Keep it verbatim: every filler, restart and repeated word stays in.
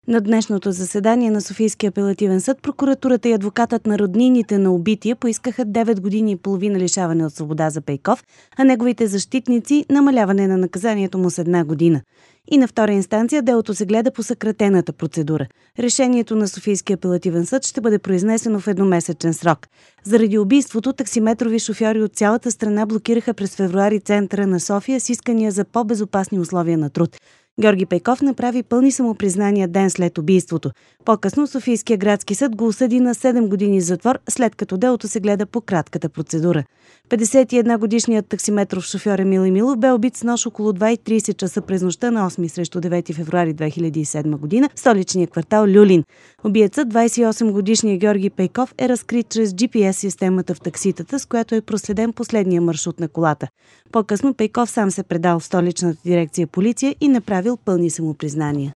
На днешното заседание на Софийския апелативен съд прокуратурата и адвокатът на роднините на убития поискаха девет години и половина лишаване от свобода за Пейков, а неговите защитници – намаляване на наказанието му с една година. И на втора инстанция делото се гледа по съкратената процедура. Решението на Софийския апелативен съд ще бъде произнесено в едномесечен срок. Заради убийството таксиметрови шофьори от цялата страна блокираха през февруари центъра на София с искания за по-безопасни условия на труд. Георги Пейков направи пълни самопризнания ден след убийството. По-късно Софийския градски съд го осъди на седем години затвор, след като делото се гледа по кратката процедура. петдесет и една годишният таксиметров шофьор Емил Емилов бе убит с нож около два и трийсет часа през нощта на осми срещу девети февруари две хиляди и седма година в столичния квартал Люлин. Убиецът, двайсет и осем годишният Георги Пейков, е разкрит чрез джи пи ес системата в такситата, с която е проследен последния маршрут на колата. По-късно Пейков сам се предал в столичната дирекция полиция и направил пълни самопризнания.